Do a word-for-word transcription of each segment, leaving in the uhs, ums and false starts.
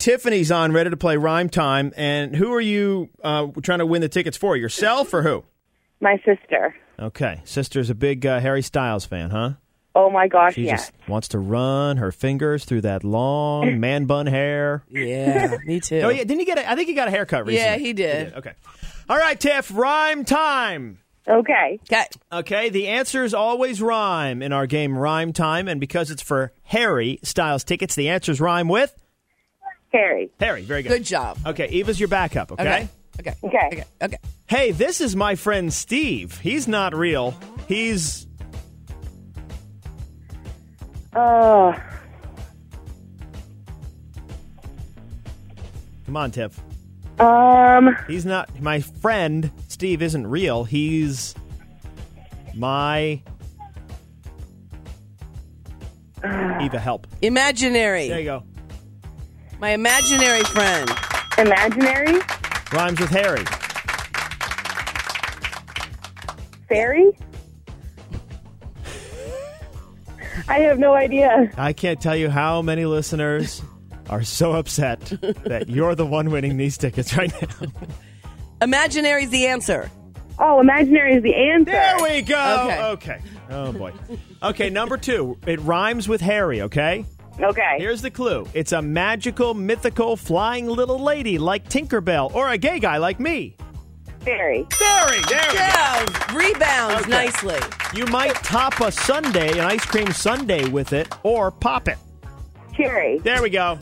Tiffany's on, ready to play Rhyme Time. And who are you uh, trying to win the tickets for? Yourself or who? My sister. Okay. Sister's a big uh, Harry Styles fan, huh? Oh, my gosh, She yes. just wants to run her fingers through that long man bun hair. Yeah, me too. Oh, yeah. Didn't he get a, I think he got a haircut recently. Yeah, he did. He did. Okay. All right, Tiff, Rhyme Time. Okay. Okay. Okay, the answers always rhyme in our game Rhyme Time, and because it's for Harry Styles tickets, the answers rhyme with Harry. Harry. Very good. Good job. Okay, Eva's your backup, okay? Okay. Okay. Okay. Okay. Okay. Hey, this is my friend Steve. He's not real. He's... Oh, Come on, Tiff. um, He's not... My friend Steve isn't real. He's... My... Eva, help. Imaginary. There you go. My imaginary friend. imaginary? Rhymes with Harry. Fairy? I have no idea. I can't tell you how many listeners are so upset that you're the one winning these tickets right now. Imaginary's the answer. Oh, imaginary is the answer. There we go. Okay. Okay. Oh, boy. Okay, number two. It rhymes with Harry, okay? Okay. Here's the clue. It's a magical, mythical, flying little lady like Tinkerbell or a gay guy like me. Fairy. Fairy. There we go. Yeah, rebounds Okay. nicely. You might top a sundae, an ice cream sundae with it, or pop it. Cherry. There we go.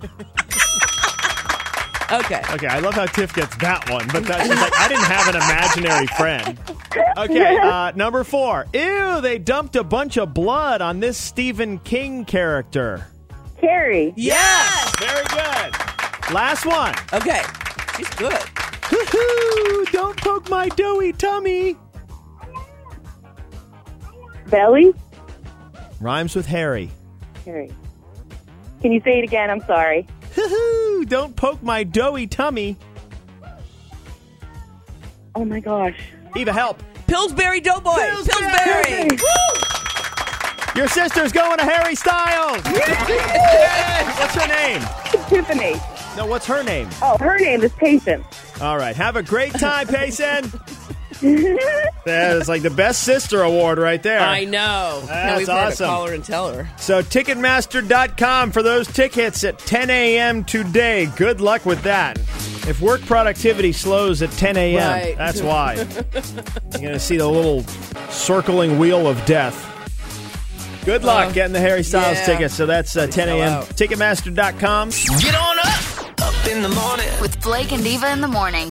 Okay. Okay, I love how Tiff gets that one, but that's just like, I didn't have an imaginary friend. Okay, uh, number four. Ew, they dumped a bunch of blood on this Stephen King character. Carrie. Yes. Very good. Last one. Okay. She's good. Woo-hoo, don't poke my doughy tummy. Belly. Rhymes with Harry. Carrie. Can you say it again? I'm sorry. Woo-hoo, don't poke my doughy tummy. Oh, my gosh. Eva, help. Pillsbury Doughboy. Pillsbury. Pillsbury. Your sister's going to Harry Styles. Yes. What's her name? Tiffany. No, what's her name? Oh, her name is Patience. All right. Have a great time, Payson. That's like the best sister award right there. I know. That's Now we've awesome. to call her and tell her. So Ticketmaster dot com for those tickets at ten a.m. today. Good luck with that. If work productivity slows at ten a.m., Right. that's why. You're going to see the little circling wheel of death. Good luck Uh, getting the Harry Styles yeah. tickets. So that's uh, ten a.m. out. Ticketmaster dot com. Get on up, up in the morning. With Blake and Eva in the morning.